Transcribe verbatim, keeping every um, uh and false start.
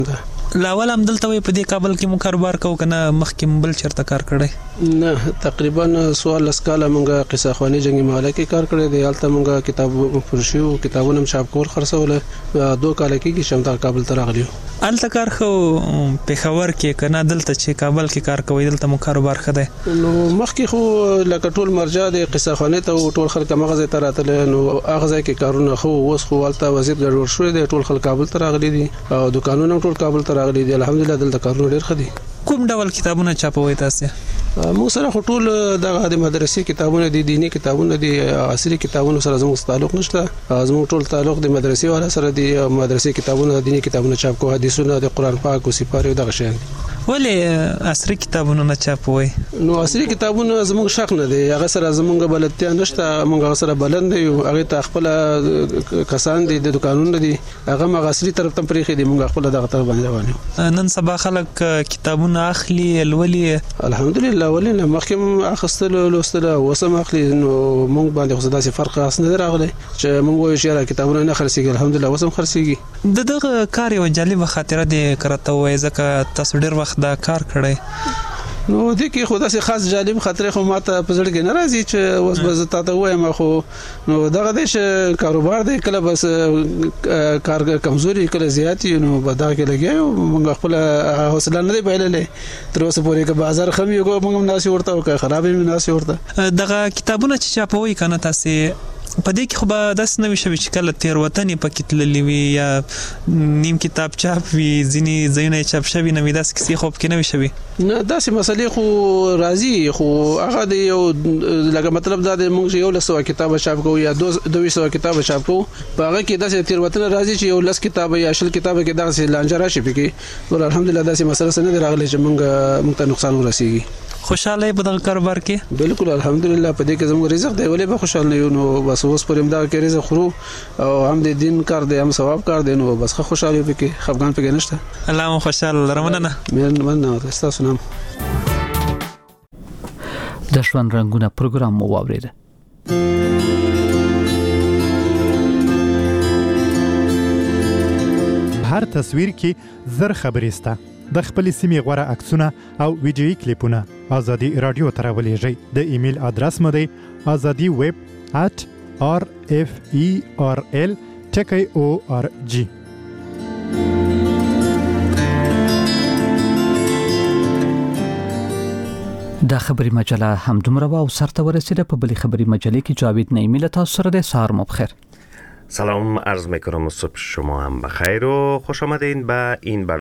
لاول هم دلته وي په دې کابل کې مو کاروبار کو کنه مخکې بل چرته کار کړی؟ نه تقریبا سوال لسکاله مونږه قصه خواني جنگي محله کې کار کړی دی. هلته مونږه کتاب فرشیو کتابونه چاپ کول خرڅول. دوه کال کې شمتا کابل ته راغلیو. هلته کار خو پېښور کې کنه دلته چې کابل کې کار کوي دلته مو کاروبار خده؟ نو مخکې خو لکه ټول مرجع د قصه خواني ته ټول خلک مغزه ته راتل. نو هغه ځای کې کارونه خو اوس خو هلته وضعیت ګډوډ شوی دی. ټول خلک کابل ته راغلي دي او دکانونه ټول کابل ته راغلي دي. الحمدلله دلته کارونه ډیر ښه دي. کوم ډول کتابونه چاپوي تاسو؟ مو سره ټول د مدرسې کتابونه دي، دینی کتابونه دي، عصري کتابونه سره زموږ تعلق نشته. زموږ ټول تعلق د مدرسې والا سره دي. مدرسې کتابونه دینی کتابونه چاپ کوو، حدیثونه د قران پاک او سپاره دغه شیان. ولې عصري کتابونه نه چاپوي؟ نو عصري کتابونه زموږ شق نه دي. هغه سره زموږ بلدتیا نشته. موږ سره بلند یو هغه ته خپل کسان دي د دکانونو دي هغه مغ عصري طرف ته پریخي دي. موږ خپل دغه طرف باندې روانو. نن سبا خلک کتابونه اخلي الولي الحمدلله ولنه مخکې اخستل لوستل وسم اخلي. نو موږ باندې خو داسې فرق خاص نه راغلی چې موږ وایو چې کتابونه نه خرڅيږي. الحمدلله وسم خرڅيږي. د دغه کار یو جالب خاطره دي کرته وای ځکه تاسو ډیر وخت دا کار کړی. نو د کې خدا سي خاص جالب خاطره خو ماته په زړه کې ناراضي چې اوس به زه تاسو وایم. خو نو دغه د کاروبار دی کله بس کار کمزوري کله زیاتی نو به دا کې لګي. موږ خپل حوصله نه دی بایللې تر اوسه پورې که بازار خم یو موږ ناس ورته او که خرابې ناس ورته. دغه کتابونه چې چاپوي کنه تاسو په دې کې خو به داس نه وشي چې کله تیر وطني پکې تللی وي یا نیم کتاب چاپ وي ځینی ځینې چاپ شوی نه وي داس کیسې خو پکې نه وشي. نه داسې مسلې خو راځي خو هغه د یو لکه مطلب دا د موږ یو لسو کتاب چاپ کوو یا دوه سو کتاب چاپ کوو په هغه کې داسې تیر وطن راځي چې یو لس کتاب یا شل کتاب کې دغه لانجه راشي پکې. ول الحمدلله داسې مسله نه راغلي چې موږ موږ ته نقصان ورسیږي. خوشاله په دغه کاروبار کې؟ بالکل الحمدلله په دې کې زموږ رزق دی. ولې به خوشاله نه یو؟ نو بس اوس پرې امدا کې رزق خورو او هم د دین کار دی هم ثواب کار دی. نو بس خوشاله پکې خفګان پکې نشته. الله مو خوشاله رمنه من من تاسو نام د ژوند رنگونه پروګرام مو واورید. هر تصویر کې زر خبرې سته. د خپل سیمې غوړه عکسونه او ویډیوي کلیپونه ازادي رادیو ته راولېږئ. د ایمیل ادرس مو دی azadi web at r f e r l t k o r g. دا خبری مجله هم دومره و او سرته ورسیده. په بلی خبری مجله کې جاوید نعیمی له تاسو سره د سهار مو بخیر. سلام عرض میکنم صبح شما هم بخیر و خوش آمدین به این